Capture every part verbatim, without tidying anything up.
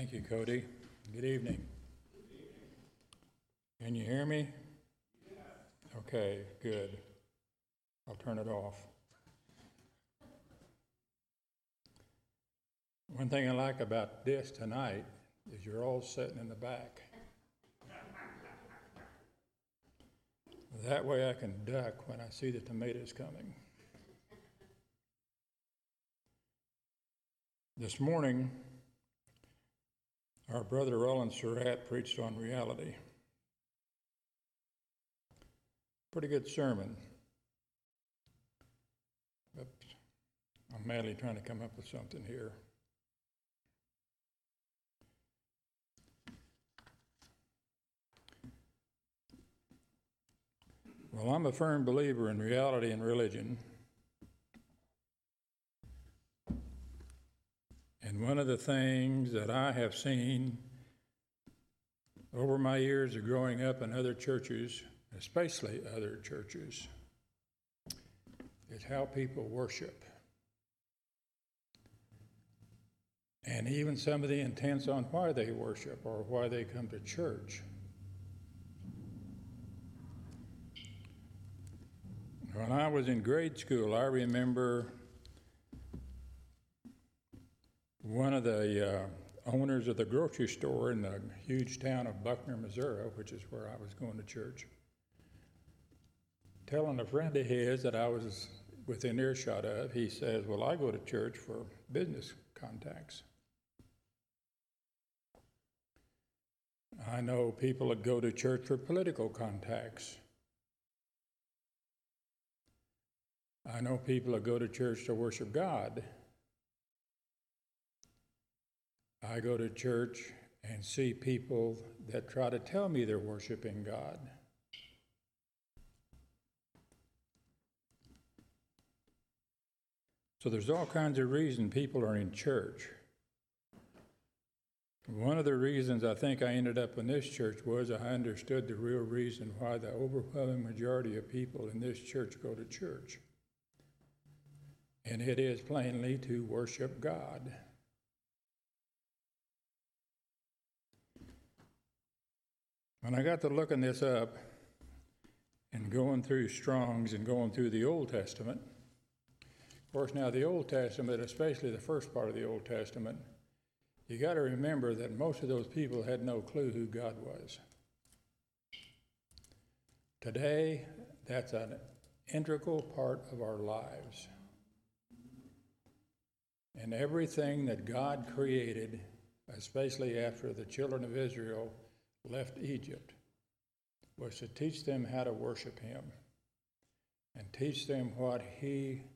Thank you, Cody. Good evening. Good evening. Can you hear me? Yeah. Okay, good. I'll turn it off. One thing I like about this tonight is you're all sitting in the back. That way I can duck when I see the tomatoes coming. This morning, our brother Roland Surratt preached on reality. Pretty good sermon. But I'm madly trying to come up with something here. Well, I'm a firm believer in reality and religion. And one of the things that I have seen over my years of growing up in other churches, especially other churches, is how people worship. And even some of the intents on why they worship or why they come to church. When I was in grade school, I remember one of the uh, owners of the grocery store in the huge town of Buckner, Missouri, which is where I was going to church, telling a friend of his that I was within earshot of, he says, well, I go to church for business contacts. I know people that go to church for political contacts. I know people that go to church to worship God. I go to church and see people that try to tell me they're worshiping God. So there's all kinds of reasons people are in church. One of the reasons I think I ended up in this church was I understood the real reason why the overwhelming majority of people in this church go to church. And it is plainly to worship God. When I got to looking this up and going through Strong's and going through the Old Testament, of course now the Old Testament, especially the first part of the Old Testament, you got to remember that most of those people had no clue who God was. Today, that's an integral part of our lives. And everything that God created, especially after the children of Israel left Egypt, was to teach them how to worship Him and teach them what He,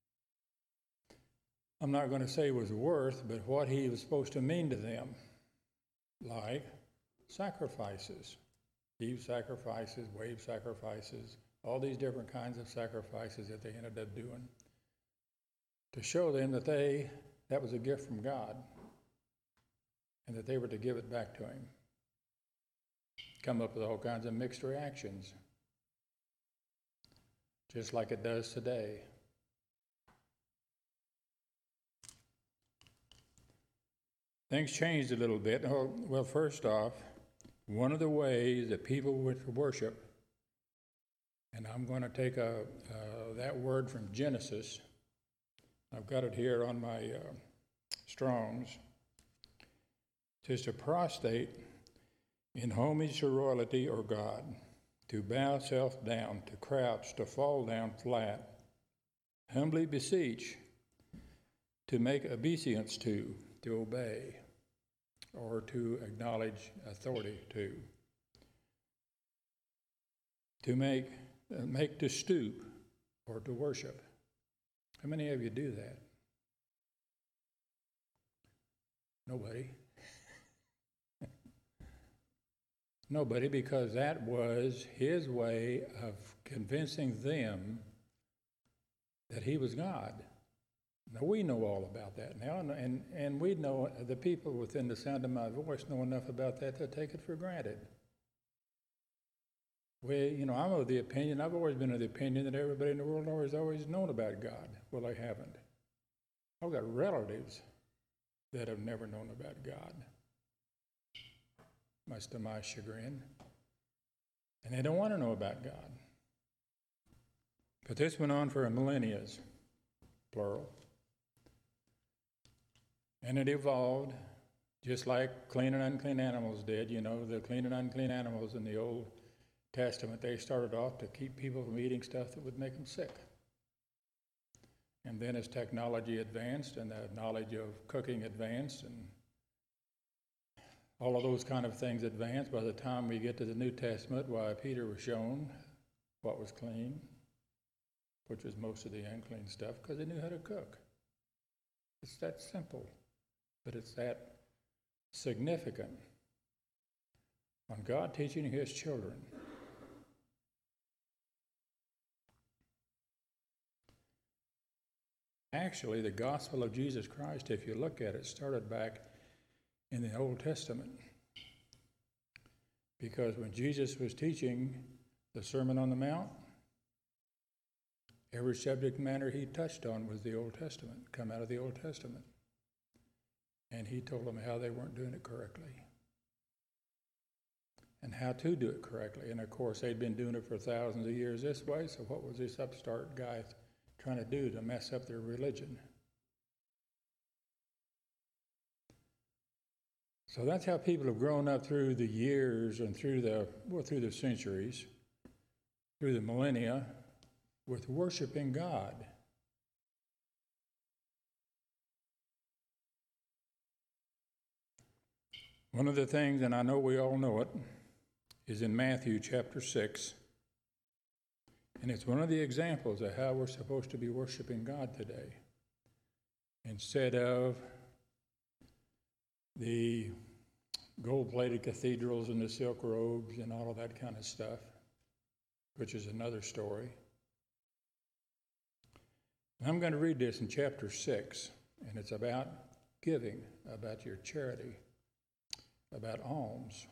I'm not going to say was worth, but what He was supposed to mean to them, like sacrifices, Eve sacrifices, wave sacrifices, all these different kinds of sacrifices that they ended up doing, to show them that they, that was a gift from God and that they were to give it back to Him. Come up with all kinds of mixed reactions, just like it does today. Things changed a little bit. Well, first off, one of the ways that people would worship, and I'm going to take a, uh, that word from Genesis. I've got it here on my uh, Strong's. It says to prostrate in homage to royalty or God, to bow self down, to crouch, to fall down flat, humbly beseech, to make obeisance to, to obey, or to acknowledge authority to, to make, uh, make to stoop, or to worship. How many of you do that? Nobody. Nobody, because that was his way of convincing them that he was God. Now, we know all about that now, and, and, and we know, the people within the sound of my voice know enough about that to take it for granted. We, you know, I'm of the opinion, I've always been of the opinion that everybody in the world has always known about God. Well, they haven't. I've got relatives that have never known about God. much to my chagrin. And they don't want to know about God. But this went on for millennia, plural. And it evolved just like clean and unclean animals did. You know, the clean and unclean animals in the Old Testament, they started off to keep people from eating stuff that would make them sick. And then as technology advanced and the knowledge of cooking advanced and all of those kind of things advanced, by the time we get to the New Testament, why Peter was shown what was clean, which was most of the unclean stuff, because they knew how to cook. It's that simple, but it's that significant on God teaching his children. Actually, the gospel of Jesus Christ, if you look at it, started back in the Old Testament. Because when Jesus was teaching the Sermon on the Mount, every subject matter he touched on was the Old Testament, come out of the Old Testament. And he told them how they weren't doing it correctly and how to do it correctly. And of course, they'd been doing it for thousands of years this way, so what was this upstart guy trying to do to mess up their religion? So that's how people have grown up through the years and through the, well, through the centuries, through the millennia, with worshiping God. One of the things, and I know we all know it, is in Matthew chapter six. And it's one of the examples of how we're supposed to be worshiping God today. Instead of the gold-plated cathedrals and the silk robes and all of that kind of stuff, which is another story. And I'm going to read this in chapter six, and it's about giving, about your charity, about alms.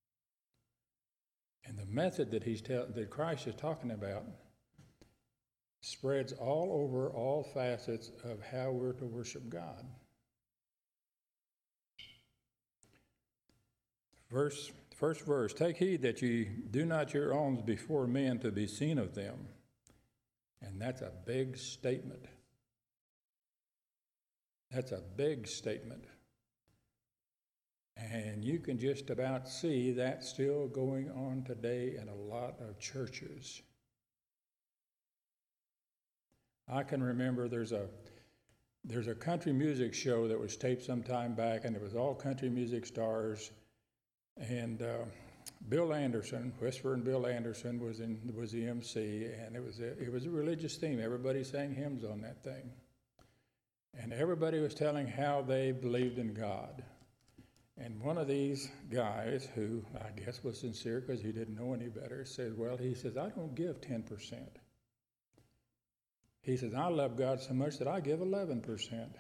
And the method that he's tell, that Christ is talking about spreads all over all facets of how we're to worship God. Verse, first verse, take heed that ye do not your alms before men to be seen of them. And that's a big statement. That's a big statement. And you can just about see that still going on today in a lot of churches. I can remember there's a there's a country music show that was taped some time back, and it was all country music stars. And uh, Bill Anderson, Whispering Bill Anderson, was in was the M C, and it was a, it was a religious theme. Everybody sang hymns on that thing, and everybody was telling how they believed in God. And one of these guys, who I guess was sincere because he didn't know any better, said, well, he says, I don't give ten percent. He says, I love God so much that I give eleven percent.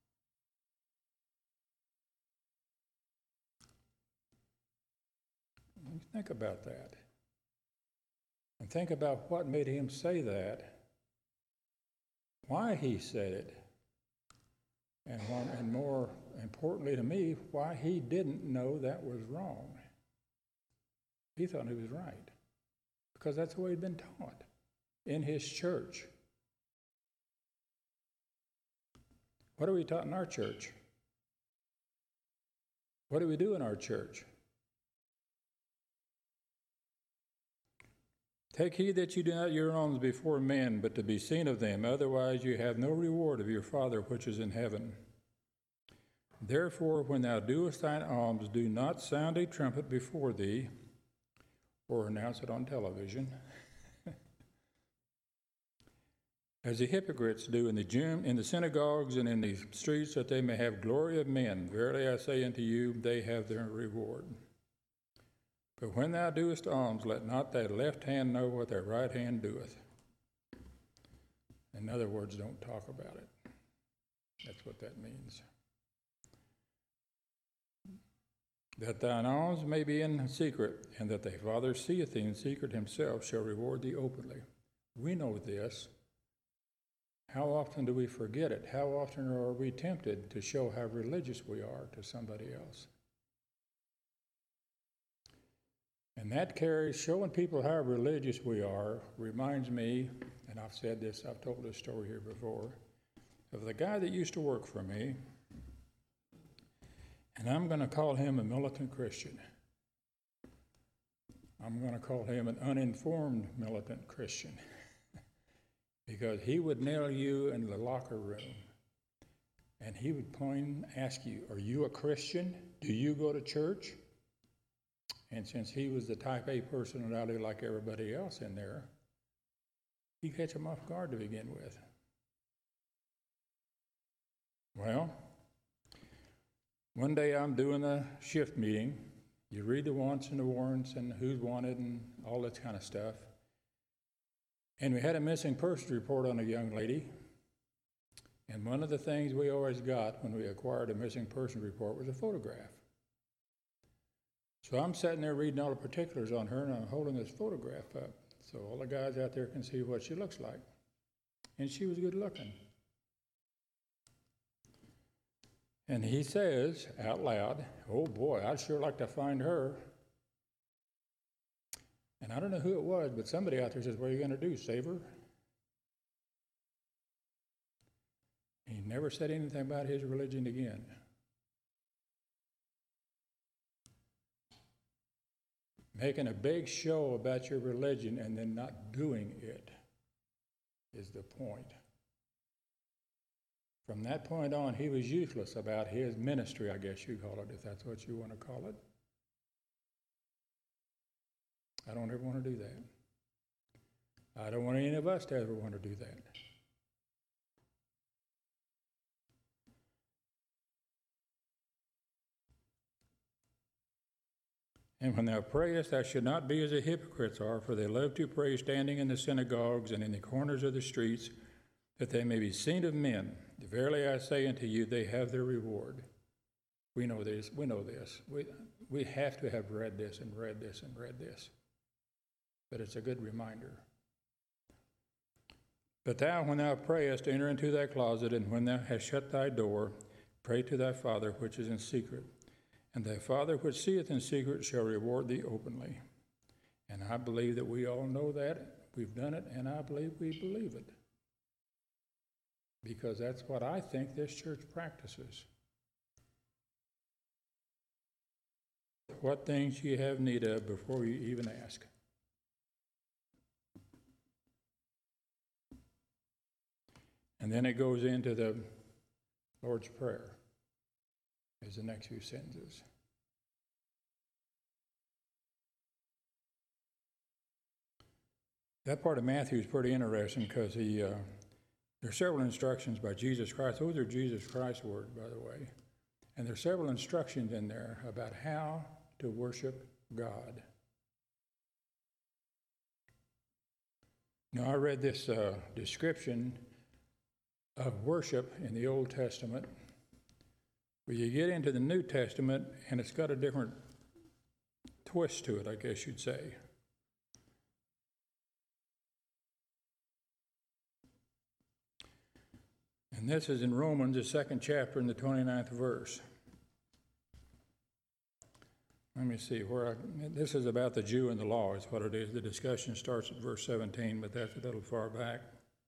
Think about that. And think about what made him say that, why he said it, and, one, and more importantly to me, why he didn't know that was wrong. He thought he was right, because that's the way he'd been taught in his church. What are we taught in our church? What do we do in our church? Take heed that you do not your alms before men, but to be seen of them. Otherwise you have no reward of your Father which is in heaven. Therefore, when thou doest thine alms, do not sound a trumpet before thee, or announce it on television, as the hypocrites do in the gym, in the synagogues and in the streets, that they may have glory of men. Verily I say unto you, they have their reward. But when thou doest alms, let not thy left hand know what thy right hand doeth. In other words, don't talk about it. That's what that means. That thine alms may be in secret, and that thy Father seeth thee in secret himself shall reward thee openly. We know this. How often do we forget it? How often are we tempted to show how religious we are to somebody else? And that carries, showing people how religious we are, reminds me, and I've said this, I've told this story here before, of the guy that used to work for me, and I'm going to call him a militant Christian. I'm going to call him an uninformed militant Christian because he would nail you in the locker room and he would plain ask you, are you a Christian? Do you go to church? And since he was the type A personality like everybody else in there, he'd catch him off guard to begin with. Well, one day I'm doing a shift meeting. You read the wants and the warrants and who's wanted and all that kind of stuff. And we had a missing persons report on a young lady. And one of the things we always got when we acquired a missing person report was a photograph. So I'm sitting there reading all the particulars on her, and I'm holding this photograph up so all the guys out there can see what she looks like. And she was good looking. And he says out loud, oh boy, I'd sure like to find her. And I don't know who it was, but somebody out there says, what are you going to do, save her? He never said anything about his religion again. Making a big show about your religion and then not doing it is the point. From that point on, he was useless about his ministry, I guess you call it, if that's what you want to call it. I don't ever want to do that. I don't want any of us to ever want to do that. And when thou prayest, thou should not be as the hypocrites are, for they love to pray standing in the synagogues and in the corners of the streets, that they may be seen of men. Verily I say unto you, they have their reward. We know this. We know this. We, we have to have read this and read this and read this. But it's a good reminder. But thou, when thou prayest, enter into thy closet, and when thou hast shut thy door, pray to thy Father which is in secret. And thy Father which seeth in secret shall reward thee openly. And I believe that we all know that. We've done it, and I believe we believe it. Because that's what I think this church practices. What things you have need of before you even ask. And then it goes into the Lord's Prayer as the next few sentences. That part of Matthew is pretty interesting because he, uh, there are several instructions by Jesus Christ. Those are Jesus Christ's words, by the way. And there are several instructions in there about how to worship God. Now, I read this uh, description of worship in the Old Testament. But you get into the New Testament, and it's got a different twist to it, I guess you'd say. And this is in Romans, the second chapter, in the twenty-ninth verse. Let me see where I, this is about the Jew and the law, is what it is. The discussion starts at verse seventeen, but that's a little far back.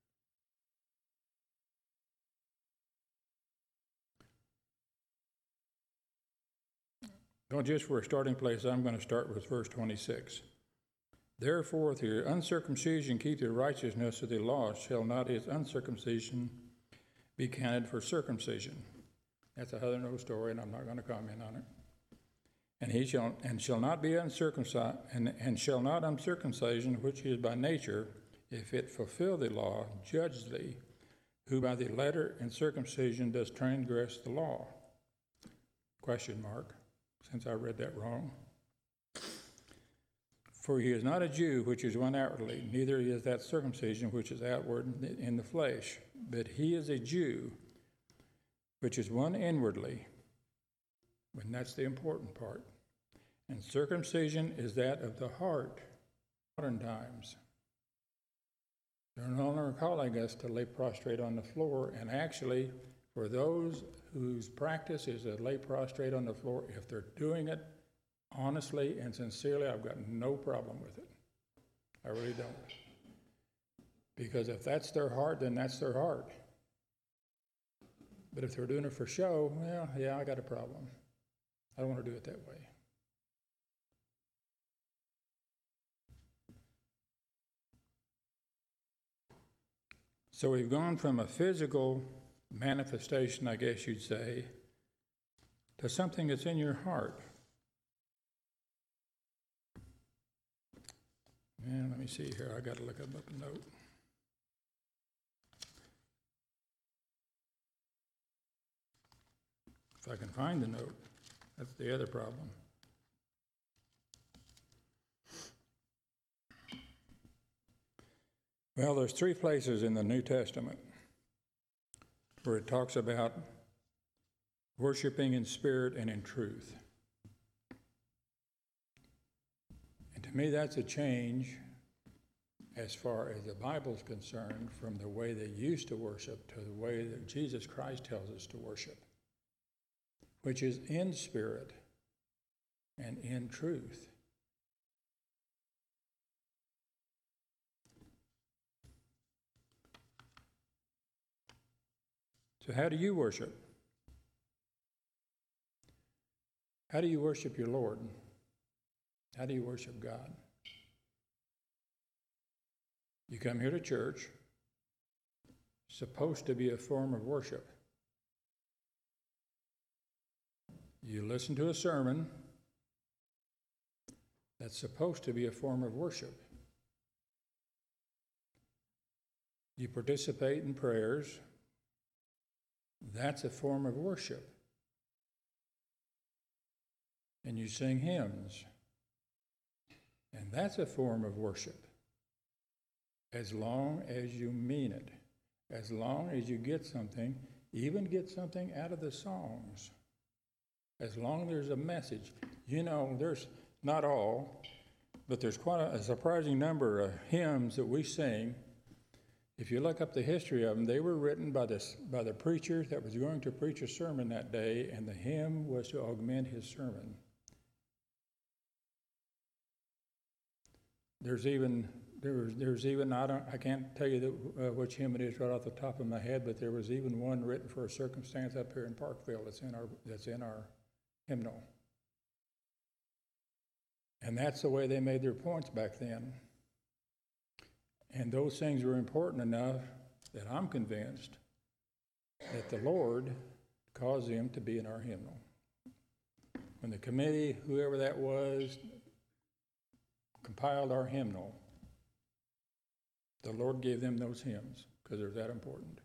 Well, just for a starting place, I'm going to start with verse twenty-six. Therefore, through your uncircumcision keep the righteousness of the law, shall not his uncircumcision be counted for circumcision. That's a other no story, and I'm not going to comment on it. And he shall and shall not be uncircumcised, and, and shall not uncircumcision, which is by nature, if it fulfill the law, judge thee, who by the letter and circumcision does transgress the law. Question mark. Since I read that wrong. For he is not a Jew, which is one outwardly, neither is that circumcision, which is outward in the flesh, but he is a Jew, which is one inwardly, and that's the important part. And circumcision is that of the heart. Modern times, they're no longer calling us to lay prostrate on the floor, and actually, for those whose practice is to lay prostrate on the floor, if they're doing it honestly and sincerely, I've got no problem with it. I really don't. Because if that's their heart, then that's their heart. But if they're doing it for show, well, yeah, I got a problem. I don't want to do it that way. So we've gone from a physical manifestation, I guess you'd say, to something that's in your heart. And let me see here. I got to look up a note. If I can find the note, that's the other problem. Well, there's three places in the New Testament where it talks about worshiping in spirit and in truth. And to me, that's a change as far as the Bible's concerned from the way they used to worship to the way that Jesus Christ tells us to worship, which is in spirit and in truth. So how do you worship? How do you worship your Lord? How do you worship God? You come here to church, supposed to be a form of worship. You listen to a sermon, that's supposed to be a form of worship. You participate in prayers, that's a form of worship. And you sing hymns, and that's a form of worship. As long as you mean it, as long as you get something, even get something out of the songs, as long as there's a message. You know, there's not all, but there's quite a, a surprising number of hymns that we sing. If you look up the history of them, they were written by, this, by the preacher that was going to preach a sermon that day, and the hymn was to augment his sermon. There's even, there's, there's even I, don't, I can't tell you the, uh, which hymn it is right off the top of my head, but there was even one written for a circumstance up here in Parkville that's in our, that's in our hymnal. And that's the way they made their points back then. And those things were important enough that I'm convinced that the Lord caused them to be in our hymnal. When the committee, whoever that was, compiled our hymnal, the Lord gave them those hymns because they're that important.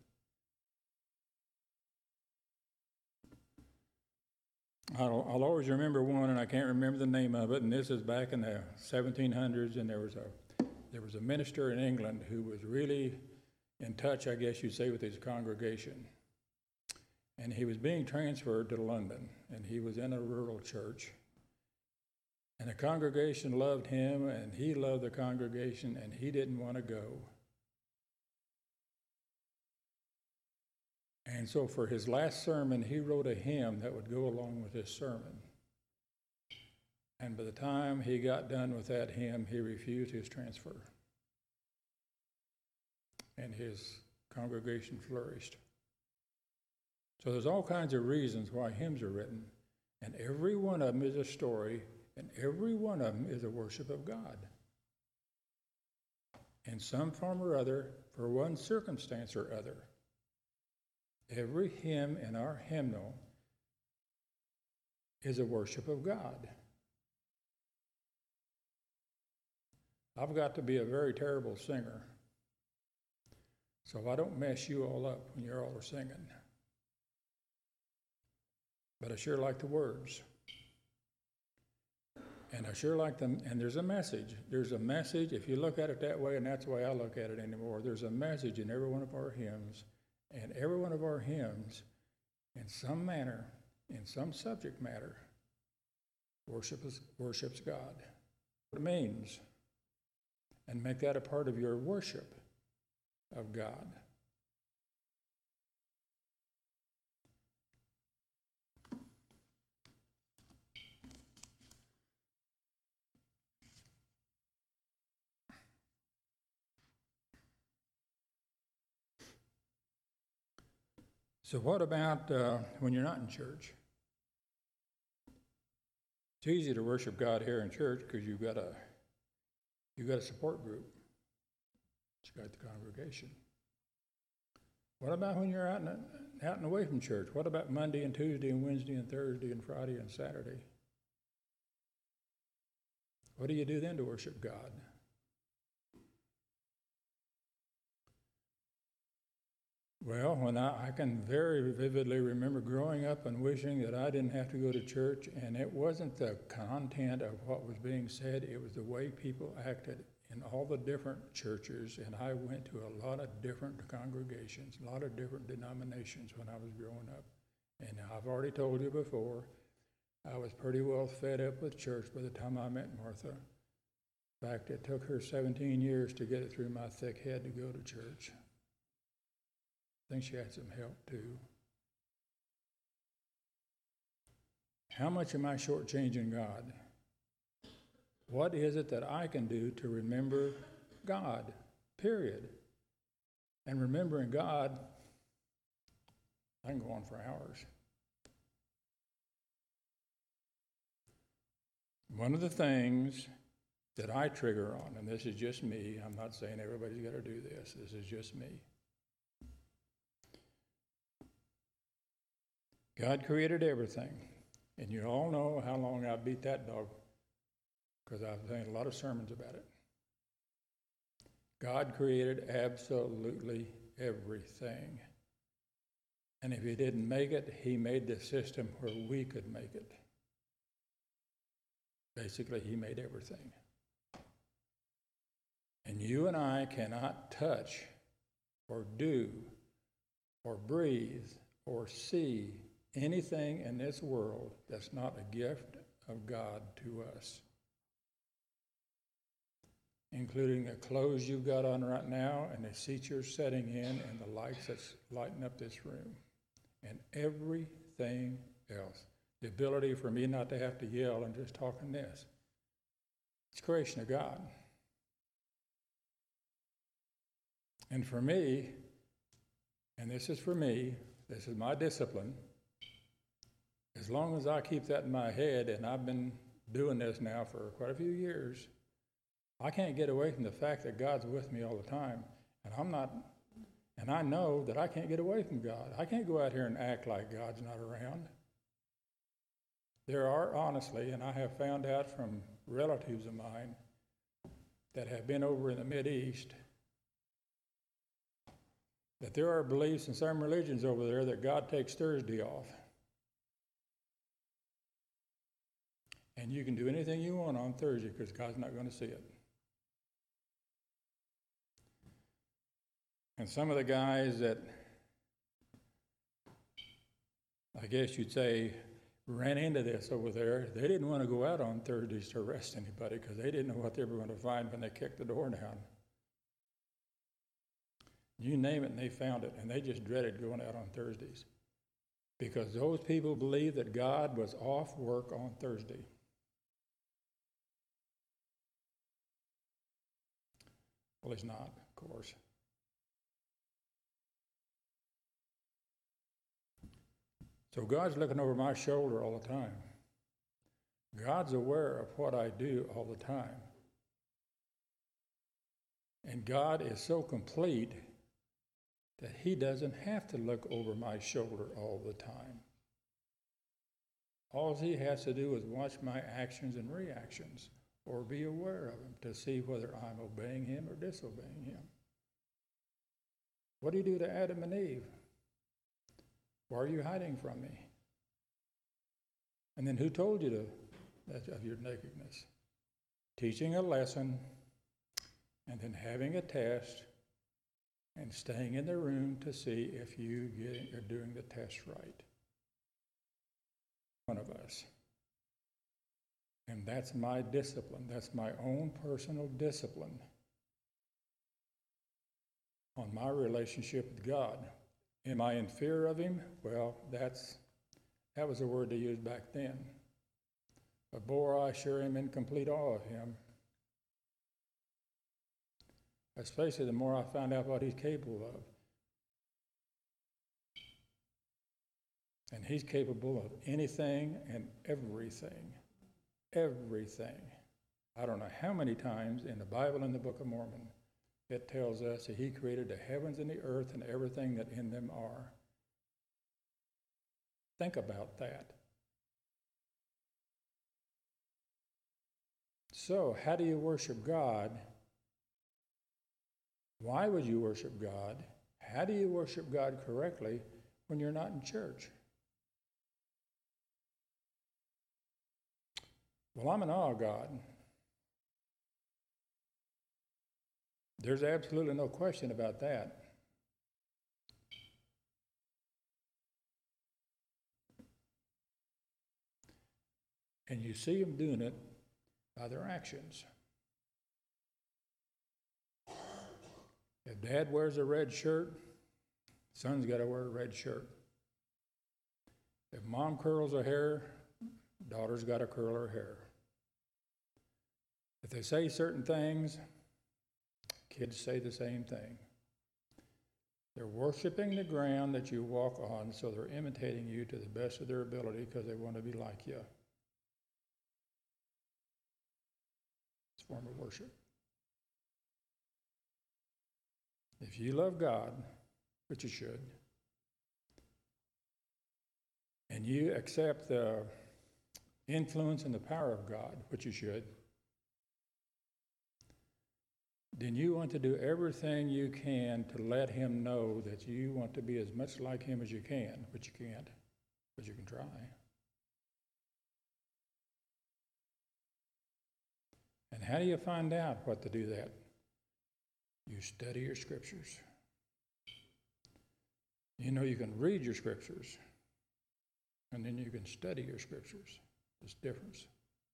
I'll, I'll always remember one, and I can't remember the name of it, and this is back in the seventeen hundreds, and there was a There was a minister in England who was really in touch, I guess you'd say, with his congregation. And he was being transferred to London, and he was in a rural church. And the congregation loved him, and he loved the congregation, and he didn't want to go. And so for his last sermon, he wrote a hymn that would go along with his sermon. And by the time he got done with that hymn, he refused his transfer. And his congregation flourished. So there's all kinds of reasons why hymns are written. And every one of them is a story, and every one of them is a worship of God. In some form or other, for one circumstance or other. Every hymn in our hymnal is a worship of God. I've got to be a very terrible singer, so I don't mess you all up when you're all singing. But I sure like the words. And I sure like them, and there's a message. There's a message, if you look at it that way, and that's the way I look at it anymore, there's a message in every one of our hymns, and every one of our hymns, in some manner, in some subject matter, worships, worships God. What it means. And make that a part of your worship of God. So what about uh, when you're not in church? It's easy to worship God here in church because you've got a you've got a support group. You've got the congregation. What about when you're out and out and away from church? What about Monday and Tuesday and Wednesday and Thursday and Friday and Saturday? What do you do then to worship God? Well, when I, I can very vividly remember growing up and wishing that I didn't have to go to church, and it wasn't the content of what was being said, it was the way people acted in all the different churches, and I went to a lot of different congregations, a lot of different denominations when I was growing up. And I've already told you before, I was pretty well fed up with church by the time I met Martha. In fact, it took her seventeen years to get it through my thick head to go to church. I think she had some help too. How much am I shortchanging God? What is it that I can do to remember God, period? And remembering God, I can go on for hours. One of the things that I trigger on, and this is just me, I'm not saying everybody's got to do this, this is just me. God created everything, and you all know how long I beat that dog, because I've made a lot of sermons about it. God created absolutely everything. And if he didn't make it, he made the system where we could make it. Basically, he made everything. And you and I cannot touch or do or breathe or see anything in this world that's not a gift of God to us, including the clothes you've got on right now and the seats you're sitting in and the lights that's lighting up this room and everything else. The ability for me not to have to yell and just talk in this. It's creation of God. And for me, and this is for me, this is my discipline, as long as I keep that in my head, and I've been doing this now for quite a few years, I can't get away from the fact that God's with me all the time. And I'm not, and I know that I can't get away from God. I can't go out here and act like God's not around. There are, honestly, and I have found out from relatives of mine that have been over in the Mideast, that there are beliefs in some religions over there that God takes Thursday off. And you can do anything you want on Thursday because God's not going to see it. And some of the guys that, I guess you'd say, ran into this over there, they didn't want to go out on Thursdays to arrest anybody because they didn't know what they were going to find when they kicked the door down. You name it, and they found it, and they just dreaded going out on Thursdays because those people believed that God was off work on Thursday. Well, he's not, of course. So God's looking over my shoulder all the time. God's aware of what I do all the time. And God is so complete that he doesn't have to look over my shoulder all the time. All he has to do is watch my actions and reactions, or be aware of him to see whether I'm obeying him or disobeying him. What do you do to Adam and Eve? Why are you hiding from me? And then who told you to, that, of your nakedness? Teaching a lesson, and then having a test, and staying in the room to see if you get, are doing the test right. One of us. And that's my discipline. That's my own personal discipline on my relationship with God. Am I in fear of him? Well, that's that was a word they used back then. But boy, I sure am in complete awe of him. Especially the more I found out what he's capable of. And he's capable of anything and everything. Everything. I don't know how many times in the Bible and the Book of Mormon it tells us that he created the heavens and the earth and everything that in them are. Think about that. So, how do you worship God? Why would you worship God? How do you worship God correctly when you're not in church? Well, I'm in awe of God. There's absolutely no question about that. And you see them doing it by their actions. If dad wears a red shirt, son's got to wear a red shirt. If mom curls her hair, daughter's got to curl her hair. If they say certain things, kids say the same thing. They're worshiping the ground that you walk on, so they're imitating you to the best of their ability because they want to be like you. It's a form of worship. If you love God, which you should, and you accept the influence and the power of God, which you should, then you want to do everything you can to let him know that you want to be as much like him as you can, but you can't, but you can try. And how do you find out what to do that? You study your scriptures. You know, you can read your scriptures, and then you can study your scriptures. There's a difference.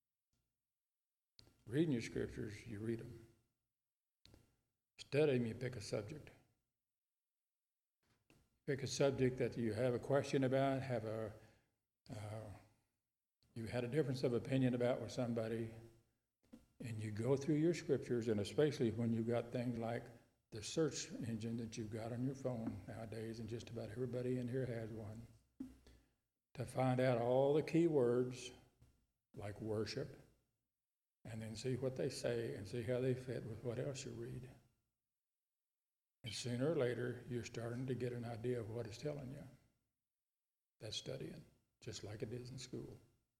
Reading your scriptures, you read them. Study them, you pick a subject. Pick a subject that you have a question about, have a, uh, you had a difference of opinion about with somebody, and you go through your scriptures, and especially when you've got things like the search engine that you've got on your phone nowadays, and just about everybody in here has one, to find out all the key words like worship, and then see what they say and see how they fit with what else you read. And sooner or later, you're starting to get an idea of what it's telling you. That's studying, just like it is in school.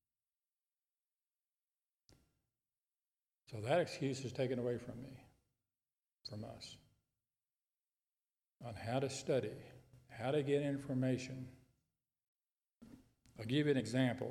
So that excuse is taken away from me, from us, on how to study, how to get information. I'll give you an example.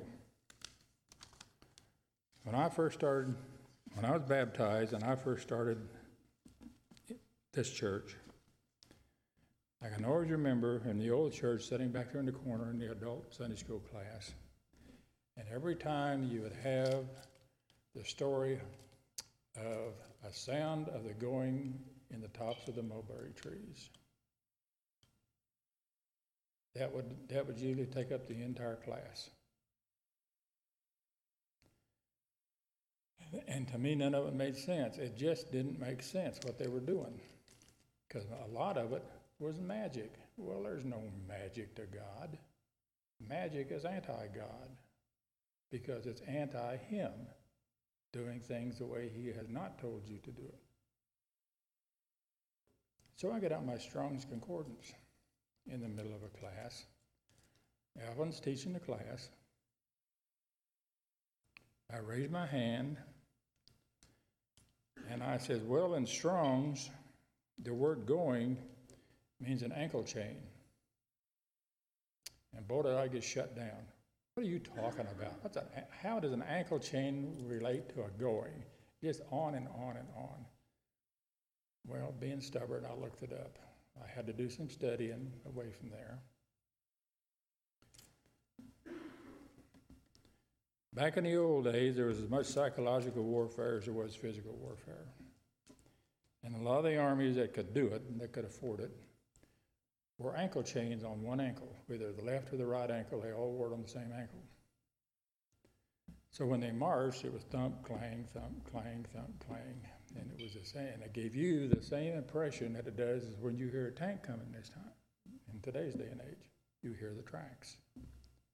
When I first started, when I was baptized and I first started this church, I can always remember in the old church sitting back there in the corner in the adult Sunday school class, and every time you would have the story of a sound of the going in the tops of the mulberry trees. That would, that would usually take up the entire class. And to me, none of it made sense. It just didn't make sense what they were doing, because a lot of it was magic. Well, there's no magic to God. Magic is anti-God, because it's anti-him doing things the way he has not told you to do it. So I get out my Strong's Concordance in the middle of a class. Alvin's teaching the class. I raise my hand, and I says, well, in Strong's, the word going means an ankle chain. And boy, did I get shut down. What are you talking about? What's a, how does an ankle chain relate to a going? Just on and on and on. Well, being stubborn, I looked it up. I had to do some studying away from there. Back in the old days, there was as much psychological warfare as there was physical warfare. And a lot of the armies that could do it, and that could afford it, wore ankle chains on one ankle, whether the left or the right ankle. They all wore it on the same ankle. So when they marched, it was thump, clang, thump, clang, thump, clang, and it was the same. And it gave you the same impression that it does when you hear a tank coming this time. In today's day and age, you hear the tracks.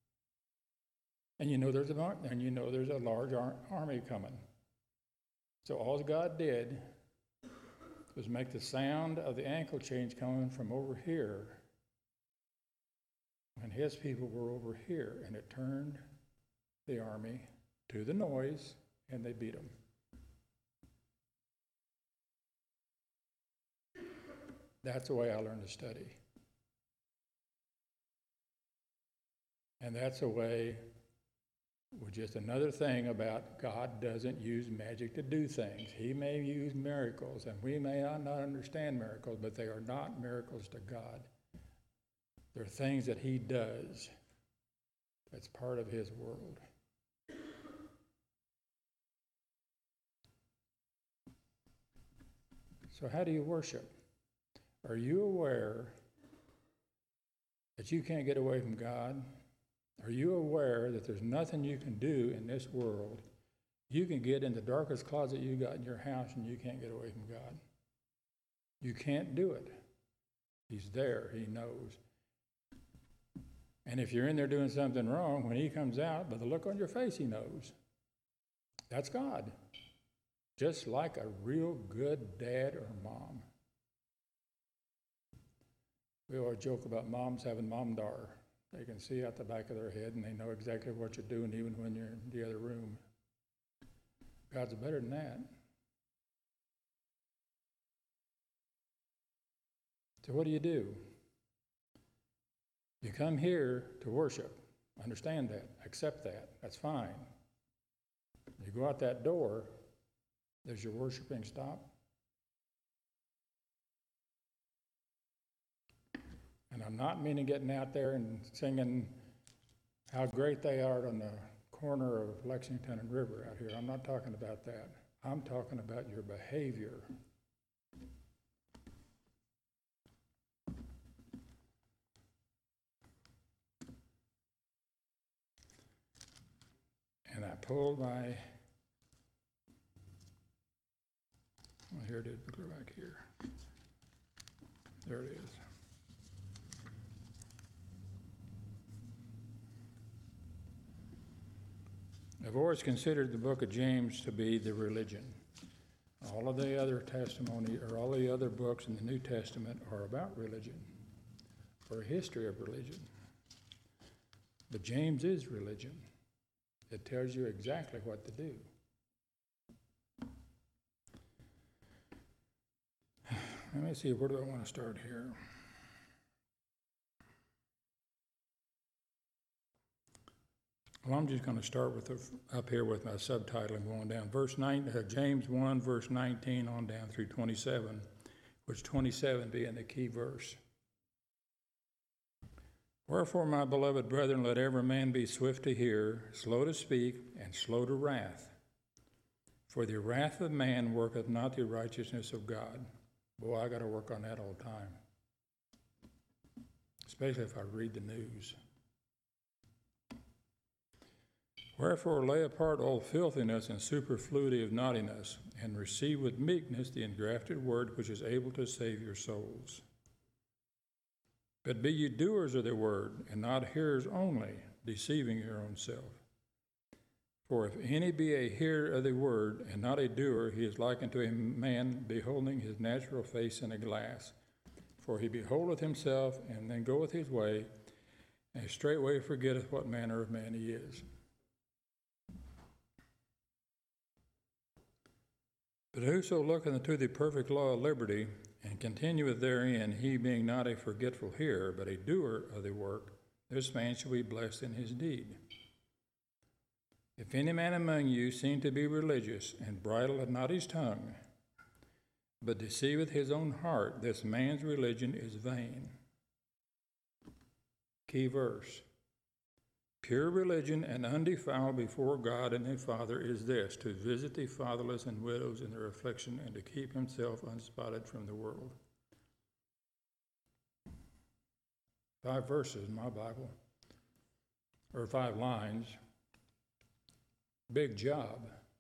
And you know there's a mar- and you know there's a large ar- army coming. So all God did was make the sound of the ankle chains coming from over here when his people were over here, and it turned the army to the noise, and they beat them. That's the way I learned to study. And that's a way, with just another thing about God doesn't use magic to do things. He may use miracles, and we may not understand miracles, but they are not miracles to God. They're things that he does. That's part of his world. So how do you worship? Are you aware that you can't get away from God? Are you aware that there's nothing you can do in this world? You can get in the darkest closet you got in your house and you can't get away from God. You can't do it. He's there. He knows. And if you're in there doing something wrong, when he comes out, by the look on your face, he knows. That's God. Just like a real good dad or mom. We always joke about moms having momdar. They can see out the back of their head and they know exactly what you're doing even when you're in the other room. God's better than that. So what do you do? You come here to worship. Understand that. Accept that. That's fine. You go out that door, does your worshiping stop? And I'm not meaning getting out there and singing how great they are on the corner of Lexington and River out here. I'm not talking about that. I'm talking about your behavior. And I pulled my, well, here it is, go back here. There it is. I've always considered the book of James to be the religion. All of the other testimony, or all the other books in the New Testament are about religion, or a history of religion. But James is religion. It tells you exactly what to do. Let me see, where do I want to start here? Well, I'm just going to start with the, up here with my subtitle and going down. Verse nine, uh, James one, verse nineteen on down through twenty-seven, which twenty-seven being the key verse. Wherefore, my beloved brethren, let every man be swift to hear, slow to speak, and slow to wrath. For the wrath of man worketh not the righteousness of God. Boy, I got to work on that all the time, especially if I read the news. Wherefore lay apart all filthiness and superfluity of naughtiness, and receive with meekness the engrafted word which is able to save your souls. But be ye doers of the word, and not hearers only, deceiving your own self. For if any be a hearer of the word, and not a doer, he is like unto a man beholding his natural face in a glass. For he beholdeth himself, and then goeth his way, and straightway forgetteth what manner of man he is. But whoso looketh unto the perfect law of liberty, and continueth therein, he being not a forgetful hearer, but a doer of the work, this man shall be blessed in his deed. If any man among you seem to be religious, and bridleth not his tongue, but deceiveth his own heart, this man's religion is vain. Key verse. Pure religion and undefiled before God and the Father is this, to visit the fatherless and widows in their affliction, and to keep himself unspotted from the world. Five verses in my Bible, or five lines. Big job.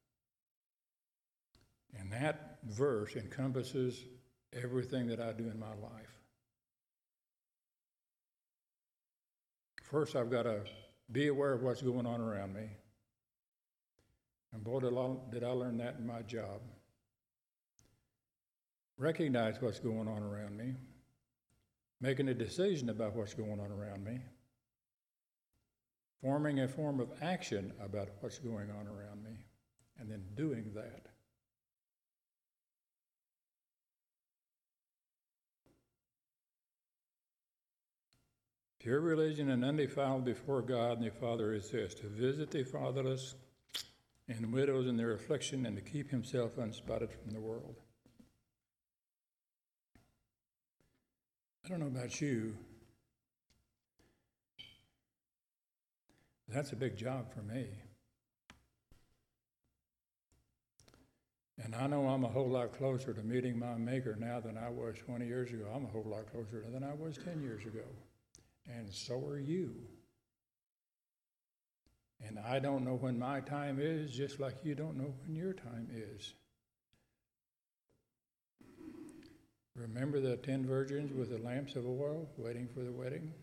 And that verse encompasses everything that I do in my life. First, I've got to Be aware of what's going on around me. And boy, did I, did I learn that in my job. Recognize what's going on around me. Making a decision about what's going on around me. Forming a form of action about what's going on around me. And then doing that. Pure religion and undefiled before God and the Father is this: to visit the fatherless and widows in their affliction, and to keep himself unspotted from the world. I don't know about you. That's a big job for me. And I know I'm a whole lot closer to meeting my Maker now than I was twenty years ago. I'm a whole lot closer than I was ten years ago. And so are you. And I don't know when my time is, just like you don't know when your time is. Remember the ten virgins with the lamps of oil waiting for the wedding?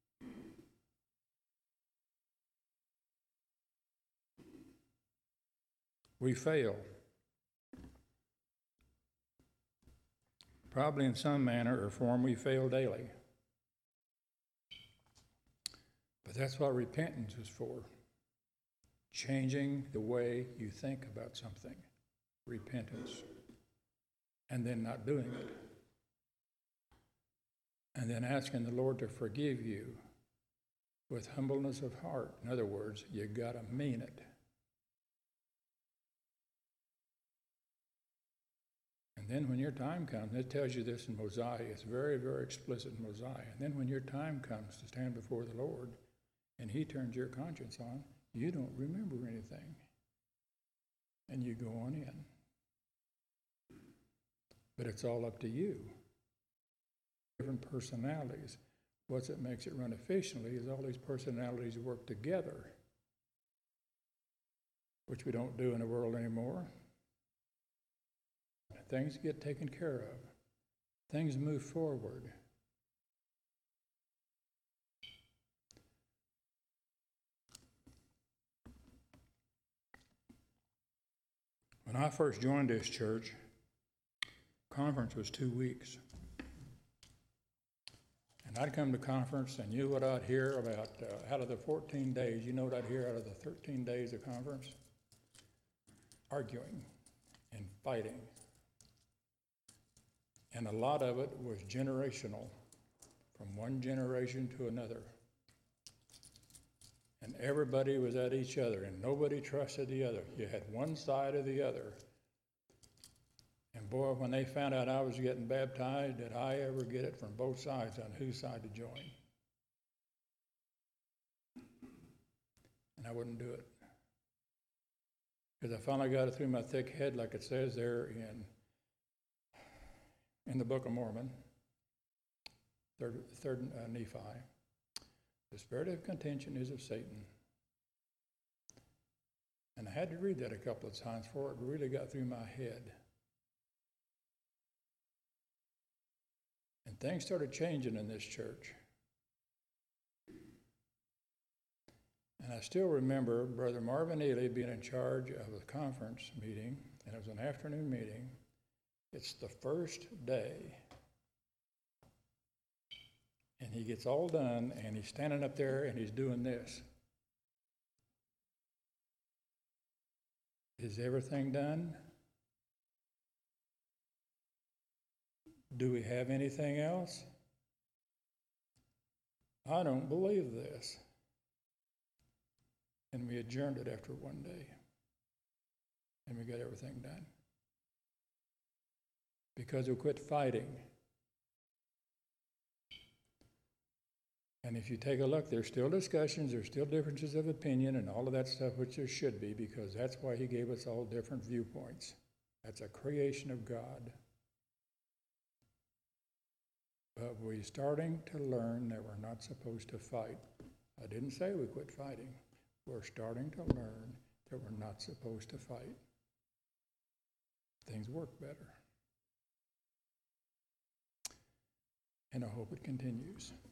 We fail. Probably in some manner or form we fail daily. But that's what repentance is for. Changing the way you think about something. Repentance. And then not doing it. And then asking the Lord to forgive you with humbleness of heart. In other words, you gotta mean it. And then when your time comes, it tells you this in Mosiah, it's very, very explicit in Mosiah. And then when your time comes to stand before the Lord, and he turns your conscience on, you don't remember anything. And you go on in. But it's all up to you. Different personalities. What it makes it run efficiently is all these personalities work together, which we don't do in the world anymore. Things get taken care of. Things move forward. When I first joined this church, conference was two weeks. And I'd come to conference, and you know what I'd hear about, uh, out of the fourteen days, you know what I'd hear out of the thirteen days of conference? Arguing and fighting. And a lot of it was generational, from one generation to another. And everybody was at each other, and nobody trusted the other. You had one side or the other. And boy, when they found out I was getting baptized, did I ever get it from both sides on whose side to join. And I wouldn't do it. Because I finally got it through my thick head, like it says there in, in the Book of Mormon, third, third uh, Nephi. The spirit of contention is of Satan. And I had to read that a couple of times before it really got through my head. And things started changing in this church. And I still remember Brother Marvin Ely being in charge of a conference meeting, and it was an afternoon meeting. It's the first day. And he gets all done, and he's standing up there, and he's doing this. Is everything done? Do we have anything else? I don't believe this. And we adjourned it after one day. And we got everything done. Because we quit fighting. And if you take a look, there's still discussions, there's still differences of opinion and all of that stuff, which there should be, because that's why he gave us all different viewpoints. That's a creation of God. But we're starting to learn that we're not supposed to fight. I didn't say we quit fighting. We're starting to learn that we're not supposed to fight. Things work better. And I hope it continues.